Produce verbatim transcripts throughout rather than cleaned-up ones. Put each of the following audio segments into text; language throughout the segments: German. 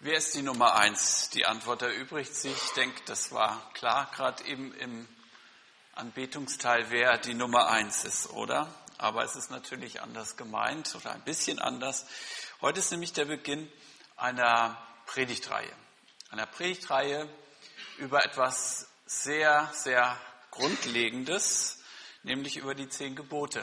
Wer ist die Nummer eins? Die Antwort erübrigt sich. Ich denke, das war klar, gerade eben im Anbetungsteil, wer die Nummer eins ist, oder? Aber es ist natürlich anders gemeint oder ein bisschen anders. Heute ist nämlich der Beginn einer Predigtreihe. Einer Predigtreihe über etwas sehr, sehr Grundlegendes, nämlich über die zehn Gebote.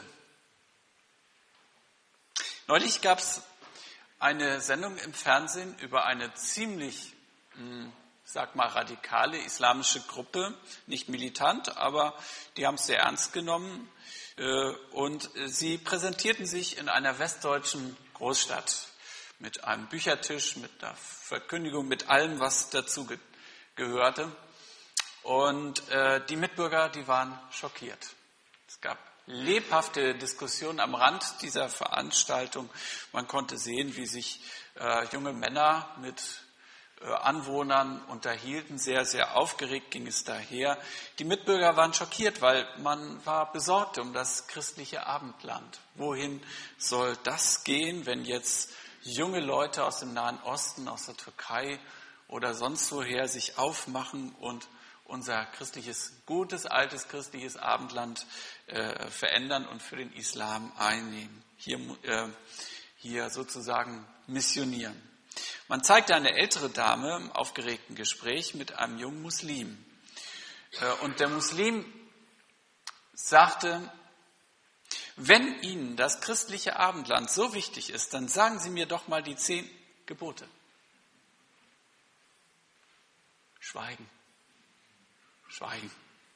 Neulich gab es eine Sendung im Fernsehen über eine ziemlich, sag mal, radikale islamische Gruppe, nicht militant, aber die haben es sehr ernst genommen und sie präsentierten sich in einer westdeutschen Großstadt mit einem Büchertisch, mit einer Verkündigung, mit allem, was dazu ge- gehörte. Und äh, die Mitbürger, die waren schockiert. Es gab lebhafte Diskussionen am Rand dieser Veranstaltung. Man konnte sehen, wie sich äh, junge Männer mit äh, Anwohnern unterhielten. Sehr, sehr aufgeregt ging es daher. Die Mitbürger waren schockiert, weil man war besorgt um das christliche Abendland. Wohin soll das gehen, wenn jetzt junge Leute aus dem Nahen Osten, aus der Türkei oder sonst woher sich aufmachen und unser christliches, gutes, altes christliches Abendland äh, verändern und für den Islam einnehmen, hier, äh, hier sozusagen missionieren. Man zeigte eine ältere Dame im aufgeregten Gespräch mit einem jungen Muslim. Äh, und der Muslim sagte: Wenn Ihnen das christliche Abendland so wichtig ist, dann sagen Sie mir doch mal die zehn Gebote. Schweigen. Schweigen.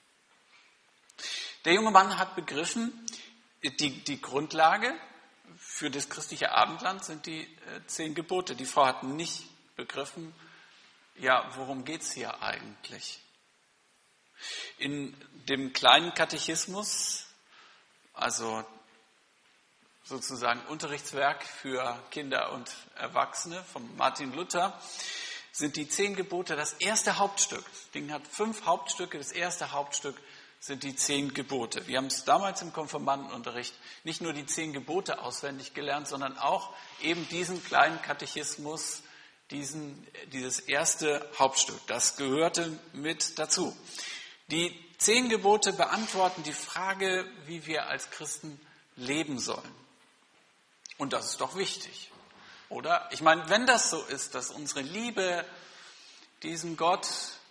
Der junge Mann hat begriffen, die, die Grundlage für das christliche Abendland sind die äh, zehn Gebote. Die Frau hat nicht begriffen, ja, worum geht es hier eigentlich? In dem kleinen Katechismus, also sozusagen Unterrichtswerk für Kinder und Erwachsene von Martin Luther, sind die zehn Gebote das erste Hauptstück. Das Ding hat fünf Hauptstücke. Das erste Hauptstück sind die zehn Gebote. Wir haben es damals im Konfirmandenunterricht nicht nur die zehn Gebote auswendig gelernt, sondern auch eben diesen kleinen Katechismus, diesen, dieses erste Hauptstück. Das gehörte mit dazu. Die zehn Gebote beantworten die Frage, wie wir als Christen leben sollen. Und das ist doch wichtig. Oder? Ich meine, wenn das so ist, dass unsere Liebe diesem Gott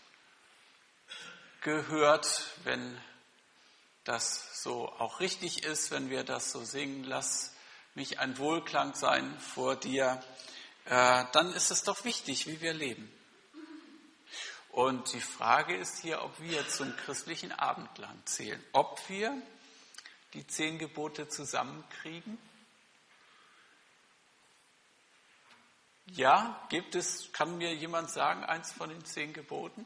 gehört, wenn das so auch richtig ist, wenn wir das so singen, lass mich ein Wohlklang sein vor dir, äh, dann ist es doch wichtig, wie wir leben. Und die Frage ist hier, ob wir zum christlichen Abendland zählen, ob wir die zehn Gebote zusammenkriegen. Ja, gibt es, kann mir jemand sagen, eins von den zehn Geboten?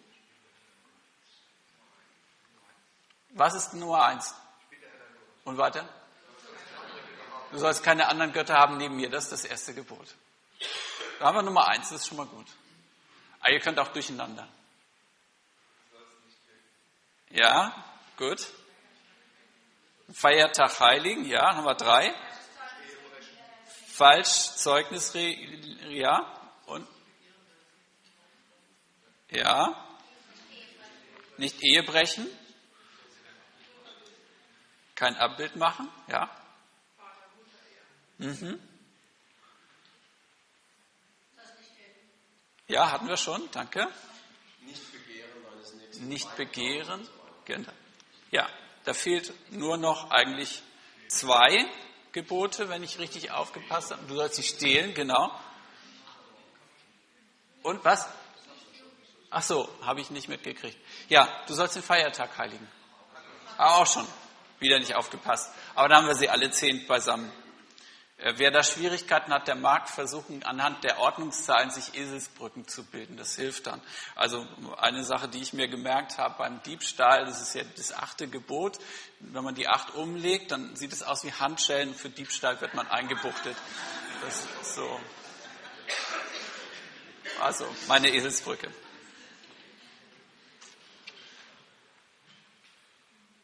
Was ist Nummer eins? Und weiter? Du sollst keine anderen Götter haben neben mir, das ist das erste Gebot. Da haben wir Nummer eins, das ist schon mal gut. Aber ihr könnt auch durcheinander. Ja, gut. Feiertag Heiligen, ja, haben wir drei. Falsch, Zeugnis, ja, und? Ja. Nicht Ehe brechen. Kein Abbild machen, ja. Mhm. Ja, hatten wir schon, danke. Nicht begehren, weil es nächste Nicht begehren, genau. Ja, da fehlt nur noch eigentlich zwei Gebote, wenn ich richtig aufgepasst habe. Du sollst nicht stehlen, genau. Und was? Ach so, habe ich nicht mitgekriegt. Ja, du sollst den Feiertag heiligen. Ah, auch schon. Wieder nicht aufgepasst. Aber da haben wir sie alle zehn beisammen. Wer da Schwierigkeiten hat, der mag versuchen, anhand der Ordnungszahlen sich Eselsbrücken zu bilden. Das hilft dann. Also eine Sache, die ich mir gemerkt habe beim Diebstahl, das ist ja das achte Gebot. Wenn man die acht umlegt, dann sieht es aus wie Handschellen. Für Diebstahl wird man eingebuchtet. Das ist so. Also meine Eselsbrücke.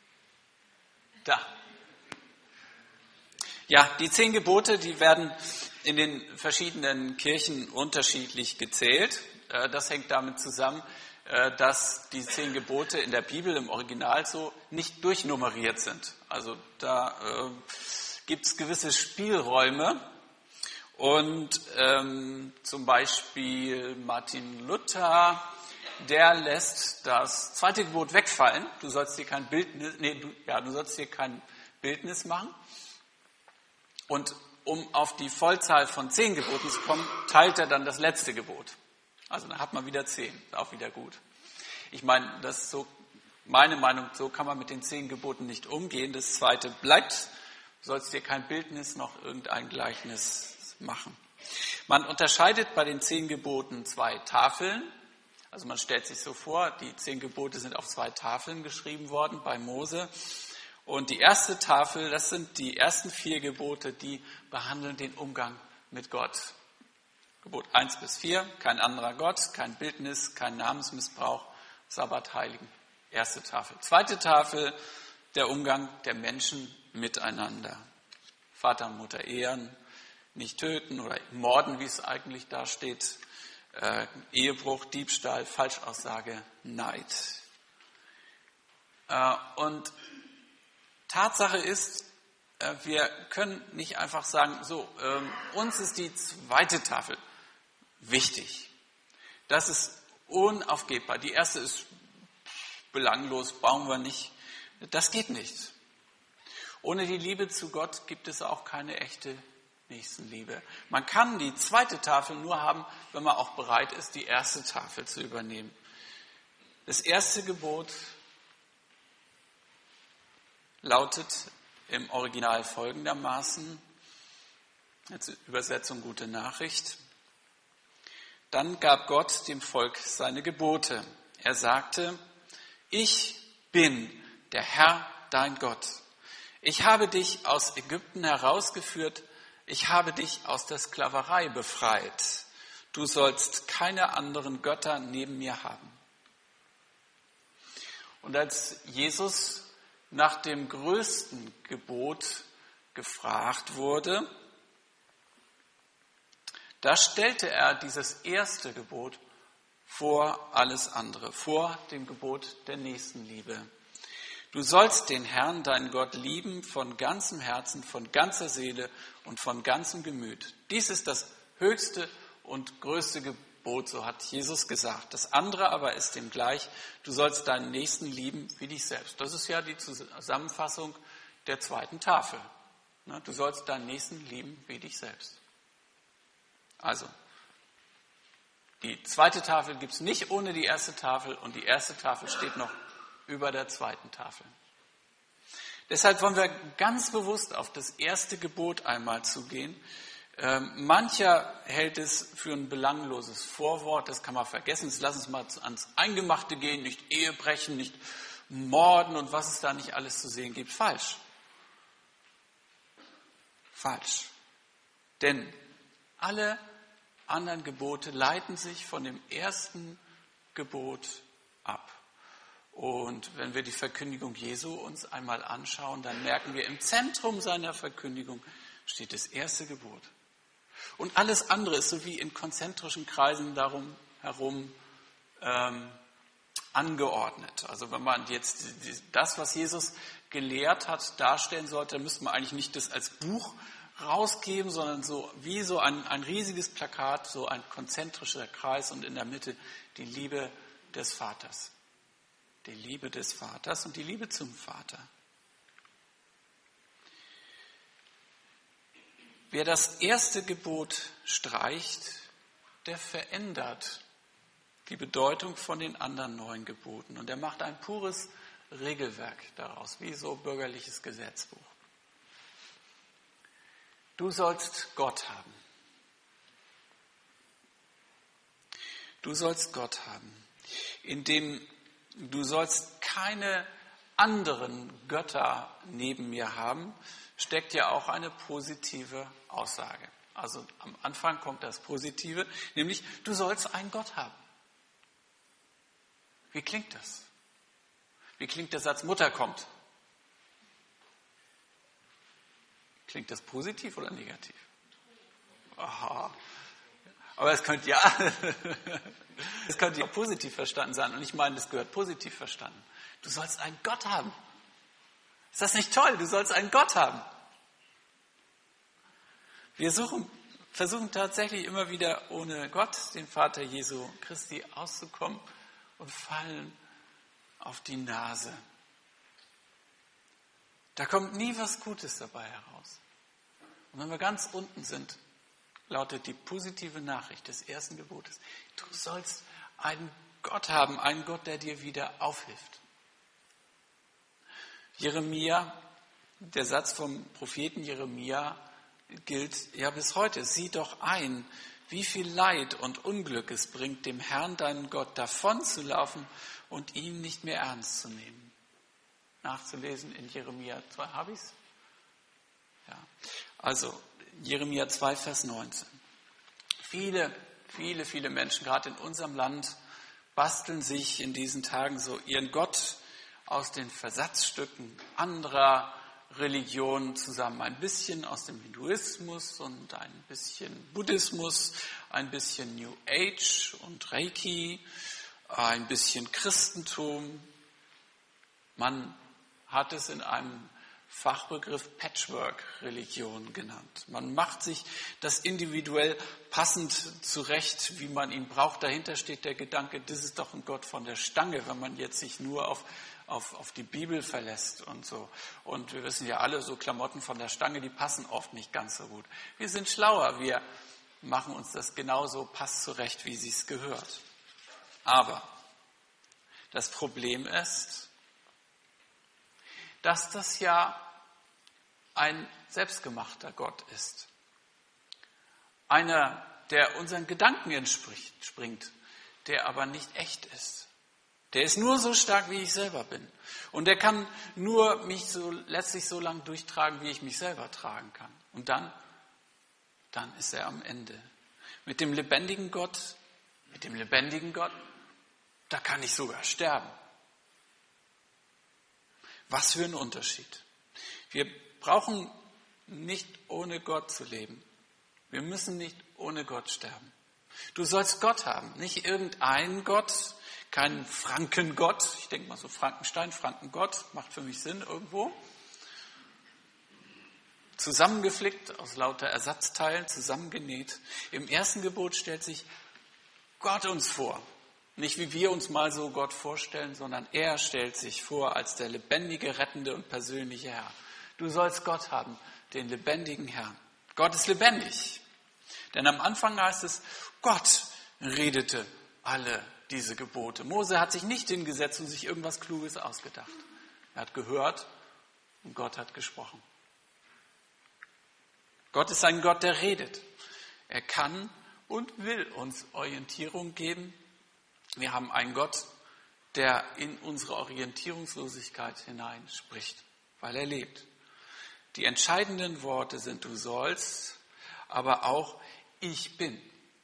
Da. Ja, die zehn Gebote, die werden in den verschiedenen Kirchen unterschiedlich gezählt. Das hängt damit zusammen, dass die zehn Gebote in der Bibel im Original so nicht durchnummeriert sind. Also da äh, gibt es gewisse Spielräume. Und ähm, zum Beispiel Martin Luther, der lässt das zweite Gebot wegfallen. Du sollst dir kein Bildnis, nee, du, ja, du sollst dir kein Bildnis machen. Und um auf die Vollzahl von zehn Geboten zu kommen, teilt er dann das letzte Gebot. Also dann hat man wieder zehn, auch wieder gut. Ich meine, das ist so meine Meinung, so kann man mit den zehn Geboten nicht umgehen. Das zweite bleibt, du sollst dir kein Bildnis noch irgendein Gleichnis machen. Man unterscheidet bei den zehn Geboten zwei Tafeln. Also man stellt sich so vor, die zehn Gebote sind auf zwei Tafeln geschrieben worden bei Mose. Und die erste Tafel, das sind die ersten vier Gebote, die behandeln den Umgang mit Gott. Gebot eins bis vier, kein anderer Gott, kein Bildnis, kein Namensmissbrauch, Sabbat heiligen. Erste Tafel. Zweite Tafel, der Umgang der Menschen miteinander. Vater und Mutter ehren, nicht töten oder morden, wie es eigentlich da steht. Äh, Ehebruch, Diebstahl, Falschaussage, Neid. Äh, und Tatsache ist, äh, wir können nicht einfach sagen, so, äh, uns ist die zweite Tafel wichtig. Das ist unaufgebbar. Die erste ist belanglos, brauchen wir nicht. Das geht nicht. Ohne die Liebe zu Gott gibt es auch keine echte Nächstenliebe. Man kann die zweite Tafel nur haben, wenn man auch bereit ist, die erste Tafel zu übernehmen. Das erste Gebot lautet im Original folgendermaßen, als Übersetzung gute Nachricht. Dann gab Gott dem Volk seine Gebote. Er sagte, ich bin der Herr, dein Gott. Ich habe dich aus Ägypten herausgeführt. Ich habe dich aus der Sklaverei befreit. Du sollst keine anderen Götter neben mir haben. Und als Jesus nach dem größten Gebot gefragt wurde, da stellte er dieses erste Gebot vor alles andere, vor dem Gebot der Nächstenliebe. Du sollst den Herrn, deinen Gott, lieben von ganzem Herzen, von ganzer Seele und von ganzem Gemüt. Dies ist das höchste und größte Gebot, so hat Jesus gesagt. Das andere aber ist dem gleich, du sollst deinen Nächsten lieben wie dich selbst. Das ist ja die Zusammenfassung der zweiten Tafel. Du sollst deinen Nächsten lieben wie dich selbst. Also, die zweite Tafel gibt es nicht ohne die erste Tafel und die erste Tafel steht noch über der zweiten Tafel. Deshalb wollen wir ganz bewusst auf das erste Gebot einmal zugehen. Ähm, mancher hält es für ein belangloses Vorwort, das kann man vergessen. Jetzt lass uns mal ans Eingemachte gehen, nicht Ehe brechen, nicht morden und was es da nicht alles zu sehen gibt. Falsch. Falsch. Denn alle anderen Gebote leiten sich von dem ersten Gebot ab. Und wenn wir die Verkündigung Jesu uns einmal anschauen, dann merken wir, im Zentrum seiner Verkündigung steht das erste Gebot. Und alles andere ist so wie in konzentrischen Kreisen darum herum ähm, angeordnet. Also wenn man jetzt das, was Jesus gelehrt hat, darstellen sollte, dann müsste man eigentlich nicht das als Buch rausgeben, sondern so wie so ein, ein riesiges Plakat, so ein konzentrischer Kreis und in der Mitte die Liebe des Vaters. Die Liebe des Vaters und die Liebe zum Vater. Wer das erste Gebot streicht, der verändert die Bedeutung von den anderen neun Geboten. Und er macht ein pures Regelwerk daraus, wie so bürgerliches Gesetzbuch. Du sollst Gott haben. Du sollst Gott haben, indem du sollst keine anderen Götter neben mir haben, steckt ja auch eine positive Aussage. Also am Anfang kommt das Positive, nämlich du sollst einen Gott haben. Wie klingt das? Wie klingt der Satz Mutter kommt? Klingt das positiv oder negativ? Aha. Aber es könnte ja, es könnte ja positiv verstanden sein. Und ich meine, das gehört positiv verstanden. Du sollst einen Gott haben. Ist das nicht toll? Du sollst einen Gott haben. Wir suchen, versuchen tatsächlich immer wieder ohne Gott, den Vater Jesu Christi, auszukommen und fallen auf die Nase. Da kommt nie was Gutes dabei heraus. Und wenn wir ganz unten sind, lautet die positive Nachricht des ersten Gebotes: Du sollst einen Gott haben, einen Gott, der dir wieder aufhilft. Jeremia, der Satz vom Propheten Jeremia gilt ja bis heute. Sieh doch ein, wie viel Leid und Unglück es bringt, dem Herrn, deinen Gott, davonzulaufen und ihn nicht mehr ernst zu nehmen. Nachzulesen in Jeremia zwei, habe ich es? Ja. Also Jeremia zwei, Vers neunzehn. Viele, viele, viele Menschen, gerade in unserem Land, basteln sich in diesen Tagen so ihren Gott aus den Versatzstücken anderer Religionen zusammen. Ein bisschen aus dem Hinduismus und ein bisschen Buddhismus, ein bisschen New Age und Reiki, ein bisschen Christentum. Man hat es in einem Fachbegriff Patchwork-Religion genannt. Man macht sich das individuell passend zurecht, wie man ihn braucht. Dahinter steht der Gedanke, das ist doch ein Gott von der Stange, wenn man jetzt sich nur auf, auf, auf die Bibel verlässt und so. Und wir wissen ja alle, so Klamotten von der Stange, die passen oft nicht ganz so gut. Wir sind schlauer, wir machen uns das genauso passt zurecht, wie es gehört. Aber das Problem ist, dass das ja ein selbstgemachter Gott ist. Einer, der unseren Gedanken entspringt, der aber nicht echt ist. Der ist nur so stark, wie ich selber bin. Und der kann nur mich so letztlich so lange durchtragen, wie ich mich selber tragen kann. Und dann, dann ist er am Ende. Mit dem lebendigen Gott, mit dem lebendigen Gott, da kann ich sogar sterben. Was für ein Unterschied. Wir brauchen nicht ohne Gott zu leben. Wir müssen nicht ohne Gott sterben. Du sollst Gott haben, nicht irgendeinen Gott, keinen Frankengott. Ich denke mal so Frankenstein, Frankengott, macht für mich Sinn irgendwo. Zusammengeflickt aus lauter Ersatzteilen, zusammengenäht. Im ersten Gebot stellt sich Gott uns vor. Nicht wie wir uns mal so Gott vorstellen, sondern er stellt sich vor als der lebendige, rettende und persönliche Herr. Du sollst Gott haben, den lebendigen Herrn. Gott ist lebendig. Denn am Anfang heißt es, Gott redete alle diese Gebote. Mose hat sich nicht hingesetzt und sich irgendwas Kluges ausgedacht. Er hat gehört und Gott hat gesprochen. Gott ist ein Gott, der redet. Er kann und will uns Orientierung geben. Wir haben einen Gott, der in unsere Orientierungslosigkeit hineinspricht, weil er lebt. Die entscheidenden Worte sind du sollst, aber auch ich bin.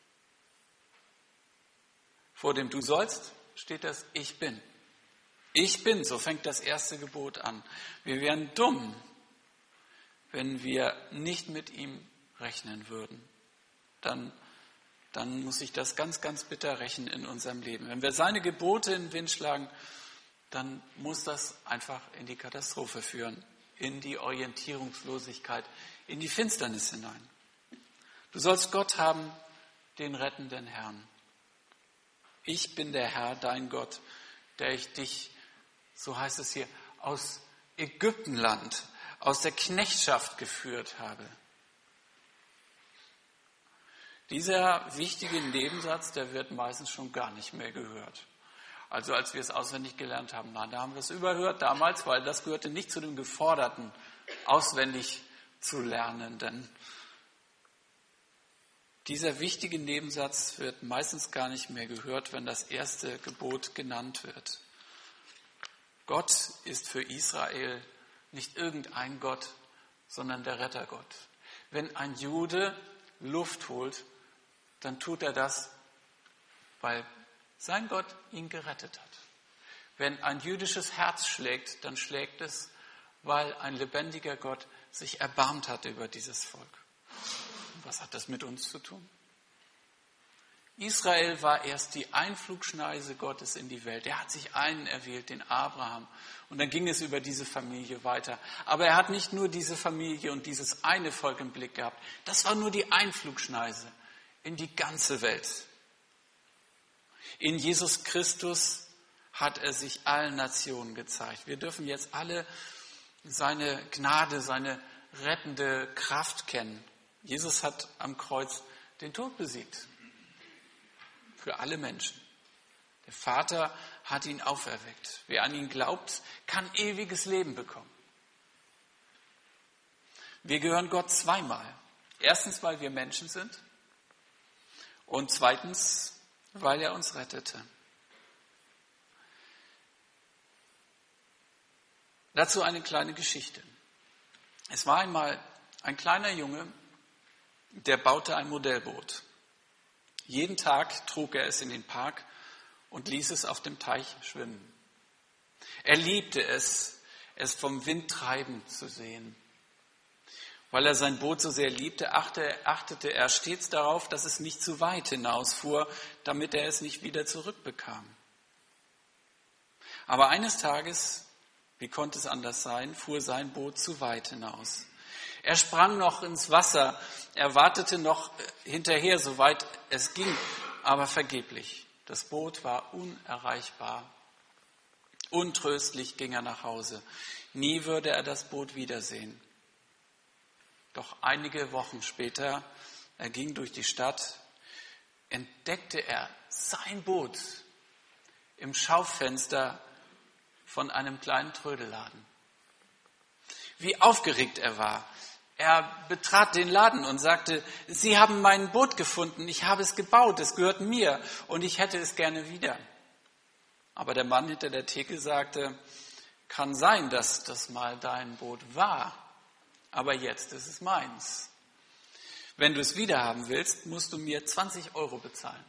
Vor dem du sollst steht das ich bin. Ich bin, so fängt das erste Gebot an. Wir wären dumm, wenn wir nicht mit ihm rechnen würden. Dann dann muss sich das ganz, ganz bitter rächen in unserem Leben. Wenn wir seine Gebote in den Wind schlagen, dann muss das einfach in die Katastrophe führen, in die Orientierungslosigkeit, in die Finsternis hinein. Du sollst Gott haben, den rettenden Herrn. Ich bin der Herr, dein Gott, der ich dich, so heißt es hier, aus Ägyptenland, aus der Knechtschaft geführt habe. Dieser wichtige Nebensatz, der wird meistens schon gar nicht mehr gehört. Also als wir es auswendig gelernt haben, na, da haben wir es überhört damals, weil das gehörte nicht zu dem Geforderten, auswendig zu lernen. Denn dieser wichtige Nebensatz wird meistens gar nicht mehr gehört, wenn das erste Gebot genannt wird. Gott ist für Israel nicht irgendein Gott, sondern der Rettergott. Wenn ein Jude Luft holt, dann tut er das, weil sein Gott ihn gerettet hat. Wenn ein jüdisches Herz schlägt, dann schlägt es, weil ein lebendiger Gott sich erbarmt hat über dieses Volk. Was hat das mit uns zu tun? Israel war erst die Einflugschneise Gottes in die Welt. Er hat sich einen erwählt, den Abraham. Und dann ging es über diese Familie weiter. Aber er hat nicht nur diese Familie und dieses eine Volk im Blick gehabt. Das war nur die Einflugschneise in die ganze Welt. In Jesus Christus hat er sich allen Nationen gezeigt. Wir dürfen jetzt alle seine Gnade, seine rettende Kraft kennen. Jesus hat am Kreuz den Tod besiegt. Für alle Menschen. Der Vater hat ihn auferweckt. Wer an ihn glaubt, kann ewiges Leben bekommen. Wir gehören Gott zweimal. Erstens, weil wir Menschen sind. Und zweitens, weil er uns rettete. Dazu eine kleine Geschichte. Es war einmal ein kleiner Junge, der baute ein Modellboot. Jeden Tag trug er es in den Park und ließ es auf dem Teich schwimmen. Er liebte es, es vom Wind treiben zu sehen. Weil er sein Boot so sehr liebte, achtete er stets darauf, dass es nicht zu weit hinausfuhr, damit er es nicht wieder zurückbekam. Aber eines Tages, wie konnte es anders sein, fuhr sein Boot zu weit hinaus. Er sprang noch ins Wasser, er wartete noch hinterher, soweit es ging, aber vergeblich. Das Boot war unerreichbar. Untröstlich ging er nach Hause. Nie würde er das Boot wiedersehen. Doch einige Wochen später, er ging durch die Stadt, entdeckte er sein Boot im Schaufenster von einem kleinen Trödelladen. Wie aufgeregt er war. Er betrat den Laden und sagte, Sie haben mein Boot gefunden, ich habe es gebaut, es gehört mir und ich hätte es gerne wieder. Aber der Mann hinter der Theke sagte, kann sein, dass das mal dein Boot war, aber jetzt ist es meins. Wenn du es wiederhaben willst, musst du mir zwanzig Euro bezahlen.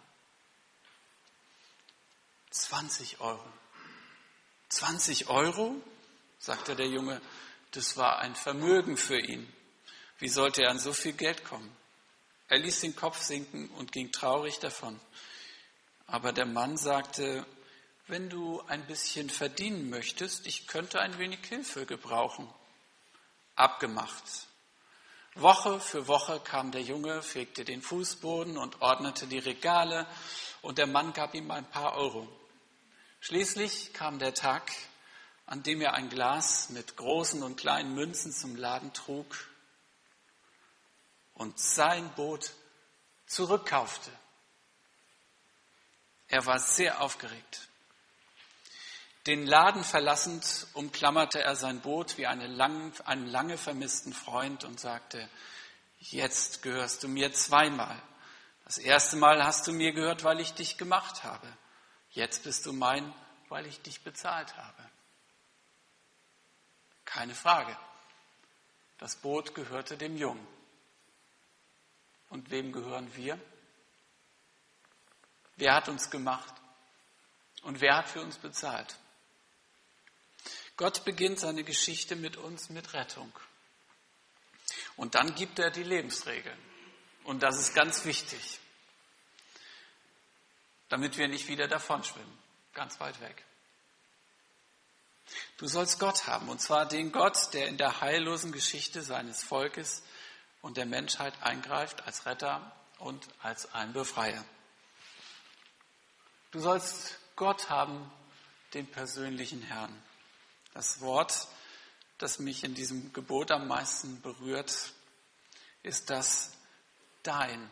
zwanzig Euro. zwanzig Euro, sagte der Junge, das war ein Vermögen für ihn. Wie sollte er an so viel Geld kommen? Er ließ den Kopf sinken und ging traurig davon. Aber der Mann sagte, wenn du ein bisschen verdienen möchtest, ich könnte ein wenig Hilfe gebrauchen. Abgemacht. Woche für Woche kam der Junge, fegte den Fußboden und ordnete die Regale und der Mann gab ihm ein paar Euro. Schließlich kam der Tag, an dem er ein Glas mit großen und kleinen Münzen zum Laden trug und sein Boot zurückkaufte. Er war sehr aufgeregt. Den Laden verlassend umklammerte er sein Boot wie eine lang, einen lange vermissten Freund und sagte, jetzt gehörst du mir zweimal. Das erste Mal hast du mir gehört, weil ich dich gemacht habe. Jetzt bist du mein, weil ich dich bezahlt habe. Keine Frage. Das Boot gehörte dem Jungen. Und wem gehören wir? Wer hat uns gemacht? Und wer hat für uns bezahlt? Gott beginnt seine Geschichte mit uns mit Rettung. Und dann gibt er die Lebensregeln. Und das ist ganz wichtig, damit wir nicht wieder davonschwimmen, ganz weit weg. Du sollst Gott haben, und zwar den Gott, der in der heillosen Geschichte seines Volkes und der Menschheit eingreift als Retter und als ein Befreier. Du sollst Gott haben, den persönlichen Herrn. Das Wort, das mich in diesem Gebot am meisten berührt, ist das dein,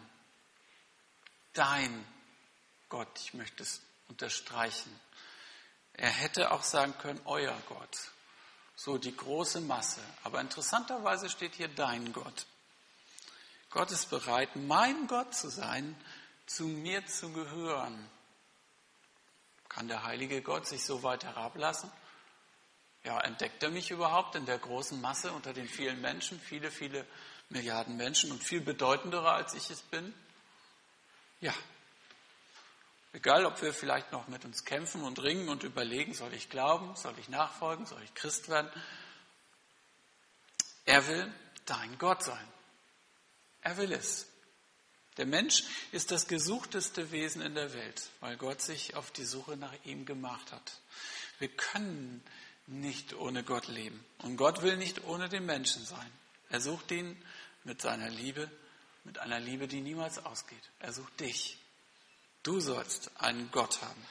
dein Gott. Ich möchte es unterstreichen. Er hätte auch sagen können, euer Gott. So die große Masse. Aber interessanterweise steht hier dein Gott. Gott ist bereit, mein Gott zu sein, zu mir zu gehören. Kann der heilige Gott sich so weit herablassen? Ja, entdeckt er mich überhaupt in der großen Masse unter den vielen Menschen, viele, viele Milliarden Menschen und viel bedeutendere, als ich es bin? Ja. Egal, ob wir vielleicht noch mit uns kämpfen und ringen und überlegen, soll ich glauben, soll ich nachfolgen, soll ich Christ werden? Er will dein Gott sein. Er will es. Der Mensch ist das gesuchteste Wesen in der Welt, weil Gott sich auf die Suche nach ihm gemacht hat. Wir können nicht ohne Gott leben. Und Gott will nicht ohne den Menschen sein. Er sucht ihn mit seiner Liebe, mit einer Liebe, die niemals ausgeht. Er sucht dich. Du sollst einen Gott haben.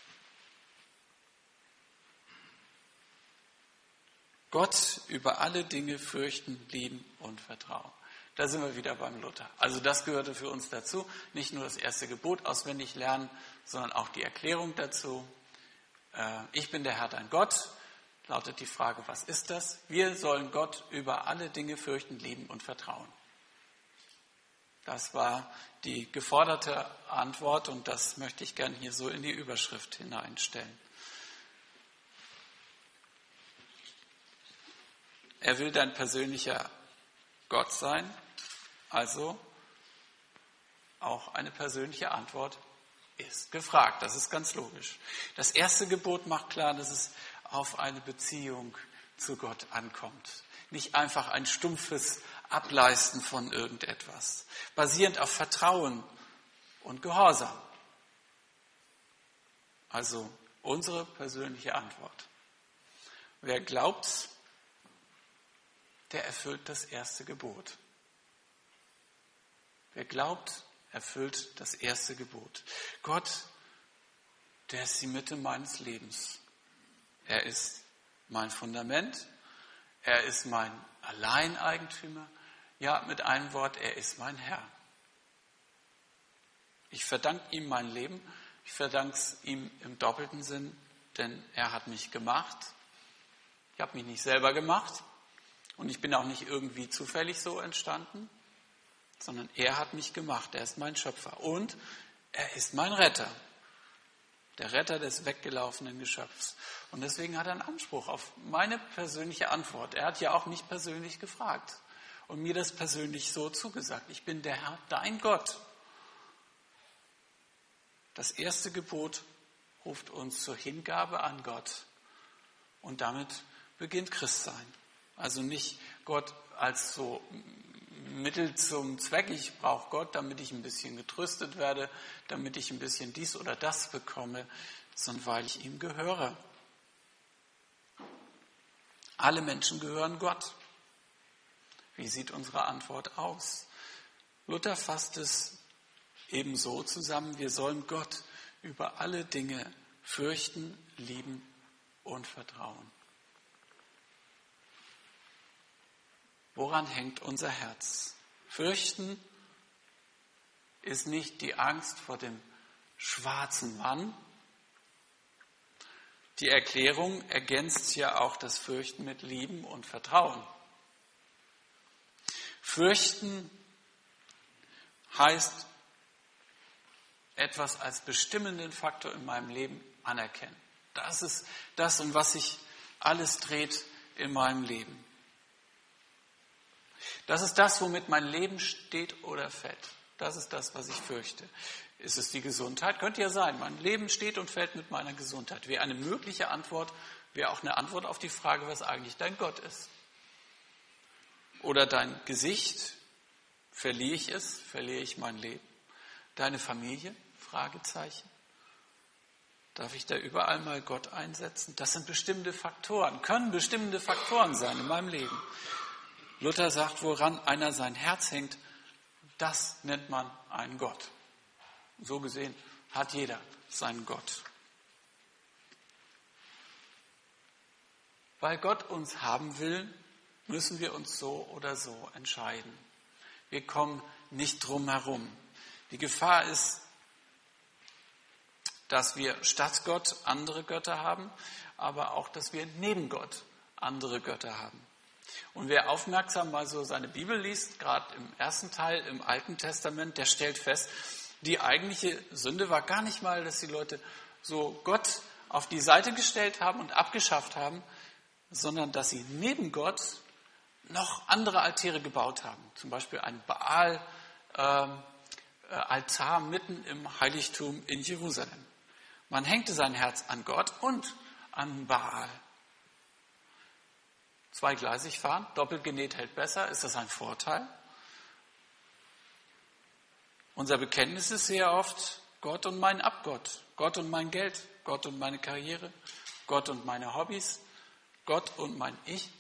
Gott über alle Dinge fürchten, lieben und vertrauen. Da sind wir wieder beim Luther. Also das gehörte für uns dazu. Nicht nur das erste Gebot auswendig lernen, sondern auch die Erklärung dazu. Ich bin der Herr, dein Gott, lautet die Frage, was ist das? Wir sollen Gott über alle Dinge fürchten, lieben und vertrauen. Das war die geforderte Antwort und das möchte ich gern hier so in die Überschrift hineinstellen. Er will dein persönlicher Gott sein, also auch eine persönliche Antwort ist gefragt. Das ist ganz logisch. Das erste Gebot macht klar, dass es auf eine Beziehung zu Gott ankommt. Nicht einfach ein stumpfes Ableisten von irgendetwas, basierend auf Vertrauen und Gehorsam. Also unsere persönliche Antwort. Wer glaubt, der erfüllt das erste Gebot. Wer glaubt, erfüllt das erste Gebot. Gott, der ist die Mitte meines Lebens. Er ist mein Fundament. Er ist mein Alleineigentümer. Ja, mit einem Wort, er ist mein Herr. Ich verdanke ihm mein Leben. Ich verdanke es ihm im doppelten Sinn, denn er hat mich gemacht. Ich habe mich nicht selber gemacht. Und ich bin auch nicht irgendwie zufällig so entstanden, sondern er hat mich gemacht. Er ist mein Schöpfer und er ist mein Retter. Der Retter des weggelaufenen Geschöpfs. Und deswegen hat er einen Anspruch auf meine persönliche Antwort. Er hat ja auch mich persönlich gefragt und mir das persönlich so zugesagt. Ich bin der Herr, dein Gott. Das erste Gebot ruft uns zur Hingabe an Gott. Und damit beginnt Christsein. Also nicht Gott als so Mittel zum Zweck. Ich brauche Gott, damit ich ein bisschen getröstet werde, damit ich ein bisschen dies oder das bekomme, sondern weil ich ihm gehöre. Alle Menschen gehören Gott. Wie sieht unsere Antwort aus? Luther fasst es ebenso zusammen. Wir sollen Gott über alle Dinge fürchten, lieben und vertrauen. Woran hängt unser Herz? Fürchten ist nicht die Angst vor dem schwarzen Mann. Die Erklärung ergänzt ja auch das Fürchten mit Lieben und Vertrauen. Fürchten heißt, etwas als bestimmenden Faktor in meinem Leben anerkennen. Das ist das, um was sich alles dreht in meinem Leben. Das ist das, womit mein Leben steht oder fällt. Das ist das, was ich fürchte. Ist es die Gesundheit? Könnte ja sein. Mein Leben steht und fällt mit meiner Gesundheit. Wäre eine mögliche Antwort, wäre auch eine Antwort auf die Frage, was eigentlich dein Gott ist. Oder dein Gesicht, verliere ich es, verliere ich mein Leben? Deine Familie? Fragezeichen. Darf ich da überall mal Gott einsetzen? Das sind bestimmte Faktoren, können bestimmende Faktoren sein in meinem Leben. Luther sagt, woran einer sein Herz hängt, das nennt man einen Gott. So gesehen hat jeder seinen Gott. Weil Gott uns haben will, müssen wir uns so oder so entscheiden. Wir kommen nicht drum herum. Die Gefahr ist, dass wir statt Gott andere Götter haben, aber auch, dass wir neben Gott andere Götter haben. Und wer aufmerksam mal so seine Bibel liest, gerade im ersten Teil im Alten Testament, der stellt fest, die eigentliche Sünde war gar nicht mal, dass die Leute so Gott auf die Seite gestellt haben und abgeschafft haben, sondern dass sie neben Gott noch andere Altäre gebaut haben. Zum Beispiel ein Baal-Altar ähm, mitten im Heiligtum in Jerusalem. Man hängte sein Herz an Gott und an Baal. Zweigleisig fahren, doppelt genäht hält besser. Ist das ein Vorteil? Unser Bekenntnis ist sehr oft Gott und mein Abgott, Gott und mein Geld, Gott und meine Karriere, Gott und meine Hobbys, Gott und mein Ich.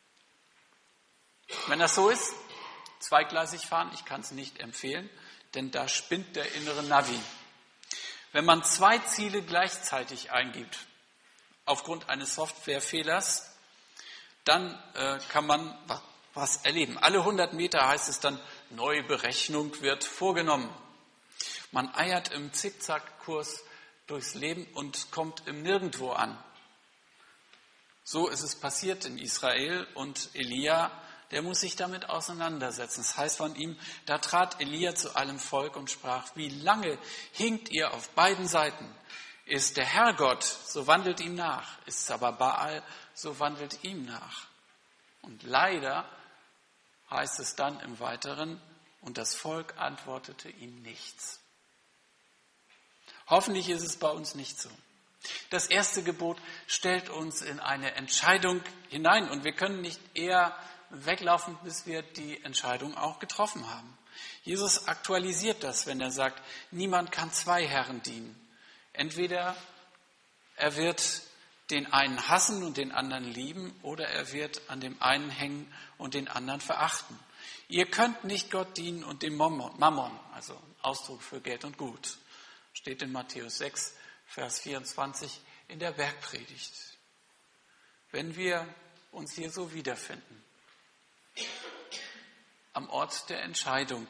Wenn das so ist, zweigleisig fahren, ich kann es nicht empfehlen, denn da spinnt der innere Navi. Wenn man zwei Ziele gleichzeitig eingibt, aufgrund eines Softwarefehlers, dann äh, kann man was erleben. Alle hundert Meter heißt es dann, neue Berechnung wird vorgenommen. Man eiert im Zickzackkurs durchs Leben und kommt im Nirgendwo an. So ist es passiert in Israel und Elia, der muss sich damit auseinandersetzen. Das heißt von ihm, da trat Elia zu allem Volk und sprach, wie lange hinkt ihr auf beiden Seiten? Ist der Herr Gott, so wandelt ihm nach. Ist es aber Baal, so wandelt ihm nach. Und leider heißt es dann im Weiteren, und das Volk antwortete ihm nichts. Hoffentlich ist es bei uns nicht so. Das erste Gebot stellt uns in eine Entscheidung hinein und wir können nicht eher weglaufen, bis wir die Entscheidung auch getroffen haben. Jesus aktualisiert das, wenn er sagt, niemand kann zwei Herren dienen. Entweder er wird den einen hassen und den anderen lieben oder er wird an dem einen hängen und den anderen verachten. Ihr könnt nicht Gott dienen und dem Mammon, also Ausdruck für Geld und Gut. Steht in Matthäus sechs, Vers vierundzwanzig in der Bergpredigt. Wenn wir uns hier so wiederfinden, am Ort der Entscheidung,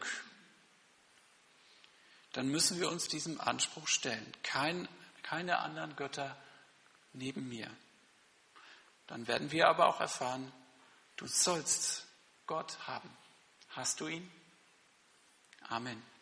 dann müssen wir uns diesem Anspruch stellen. Kein, keine anderen Götter neben mir. Dann werden wir aber auch erfahren, du sollst Gott haben. Hast du ihn? Amen.